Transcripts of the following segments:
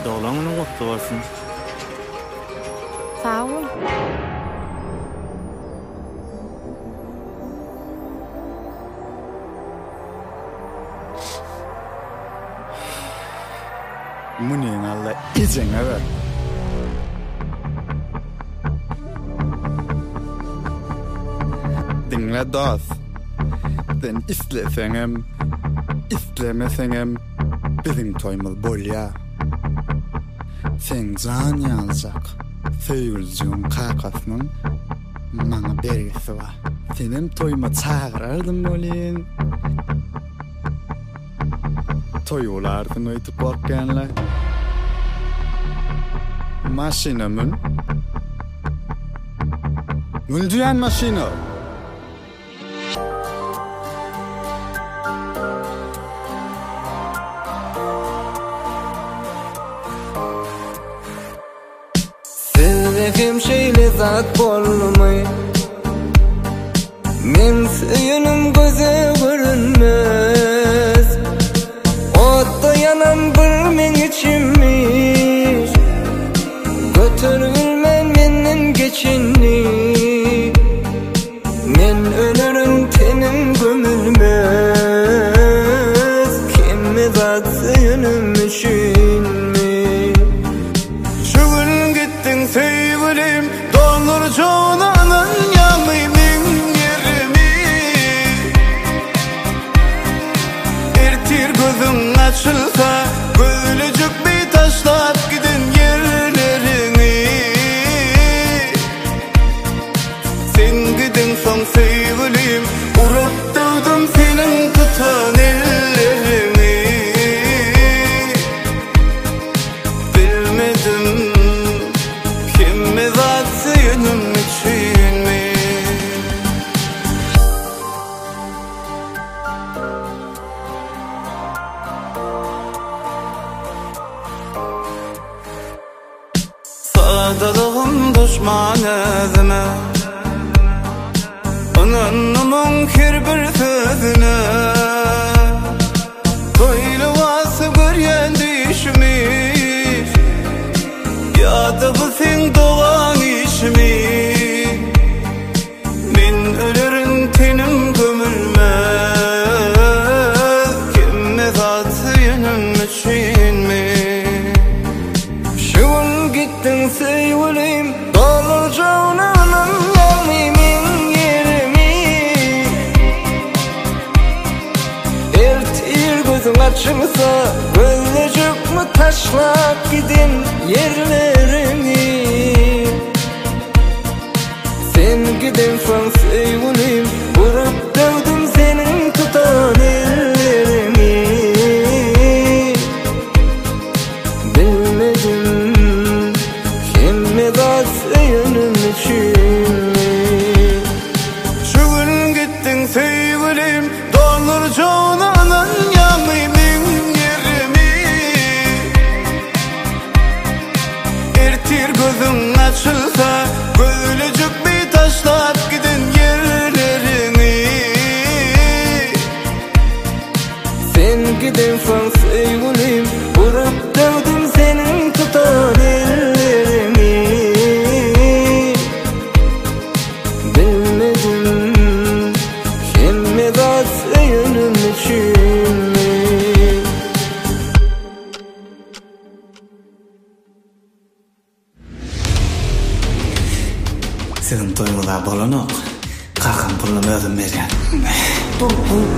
Dağlamını qottu varsın. Sağ ol. Munin alla izine ver. Dinle dost. Den istesengem, istemesengem bizim toymul bolya. Sen can yazacak. Söyleyeceğim kakasının bana bergisi var. Senin toyuma çağırardım bolin. Toyulardan ötüp bakkenler. Maşinamın. Mülduyan maşina. Sevdiğim şeyle zat bolmay. Men söyünüm göze görünmez. Otta yanan bir men içimmiş. Götürülmen menden geçinni. Men ölürüm tenim gömülmez. Kime zat söyünüm düşünme. Şugul gittin sevgilim, dolur çoğunanın yanıyım yerimi. Ertir gözün açılsa, gölücük bir taşlap gidin yerlerini. Sen gidin son sevgilim, urup dövdüm senin tutan ellerini. Bilmedim kime zat söyünüm için mi? Sadalığım düşman özüme, onun münkir bir sözüne. Böyle vası göryen düşmüş, ya da bu sen doğan iş mi? Men ölürüm tenim gömülmez. Kime zat söyünüm için mi? Şugul gittin sevgilim, dolur çoğunanın yanıyım yerimi. Ertir gözün açılsa, gölücük mü taşlap gidin yerlerini. Sen gidin son sevgilim, vurup dövdüm senin tutan ellerini. Bilmedim kime zat söyünüm için mi? Şugul gittin sevgilim, dolur çoğunanın yanıyım yerimi. Ertir gözün açılsa, gölücük bir taşlap gidin yerlerini. Sen gidin son sevgilim, vurup dövdüm senin tutan ellerini. Bilmedim kime zat söyünüm için mi? Senin toyular bolanok. Kalkan pulunu özüm bergen. Dur.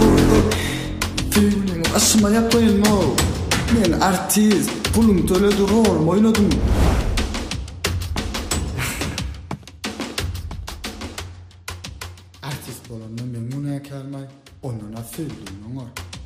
Filmin aşıma yapmayın no. Men artist, pulum töleди rol oynadım. Artist bolandan men muna kelmay, onuna söyleyeyim ona.